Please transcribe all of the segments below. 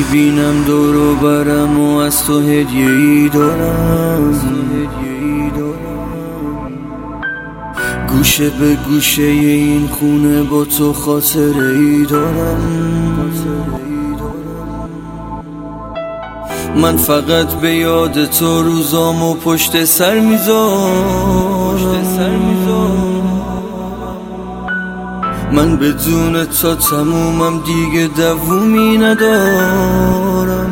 میبینم دور و برم و از تو هدیه‌ای دارم، گوشه به گوشه این خونه با تو خاطره‌ای دارم. من فقط به یاد تو روزامو پشت سر میذارم. من بدون تا تمومم دیگه دوومی ندارم.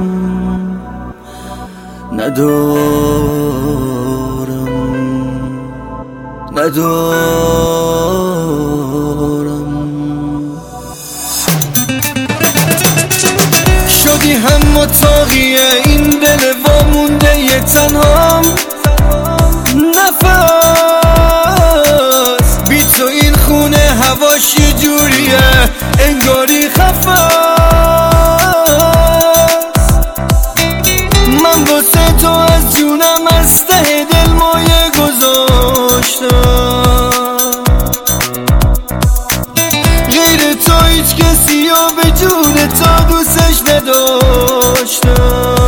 شدی هم متاقی این دل وامونده یه تنهام، نفس بی تو این خونه هواش یه جوریه انگاری خفاست. من واسه تو از جونم از ته دل مایه گذاشتم، غیر تو هیچ کسی و به جون تو دوستش نداشتم.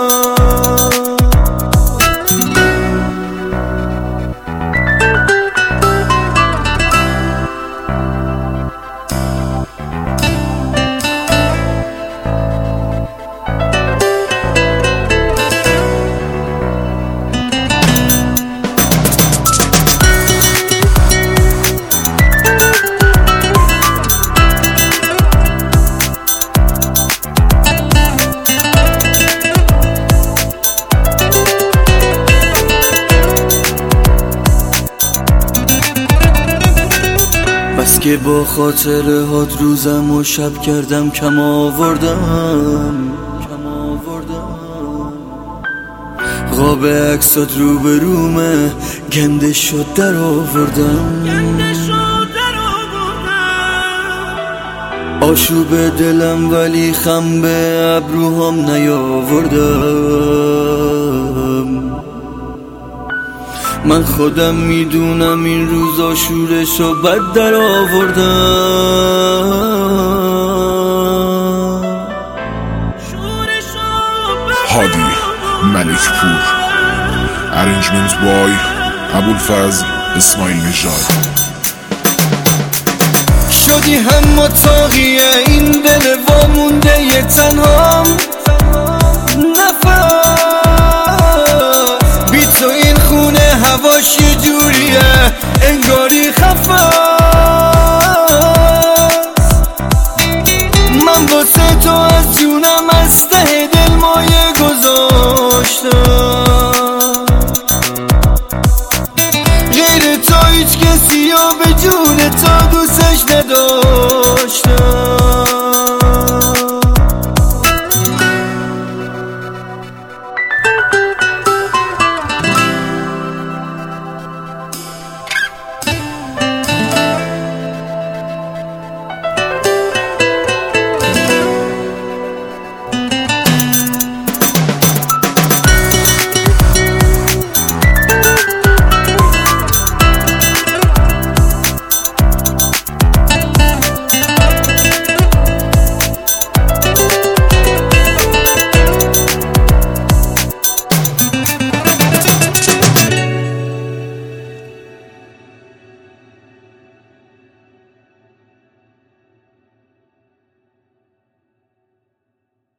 بس که با خاطره هات روزم و شب کردم کم آوردم. قاب عکسات رو به رومه گنده شد در آوردم. آشوب دلم ولی خم به ابروهام نیاوردم. من خودم میدونم این روزا شورشو بد در آوردم. هادی ملکپور، ارنجمنت بای ابوالفضل اسماعیل نژاد. شدی هم متاقی این دل وامونده یه تنهام، نفس بی تو این خونه هواش یه جوریه انگاری خفاست. من واسه تو از جونم از ته دل مایه گذاشتم، غیر تو هیچ کسی و به جون تو دوستش نداشتم.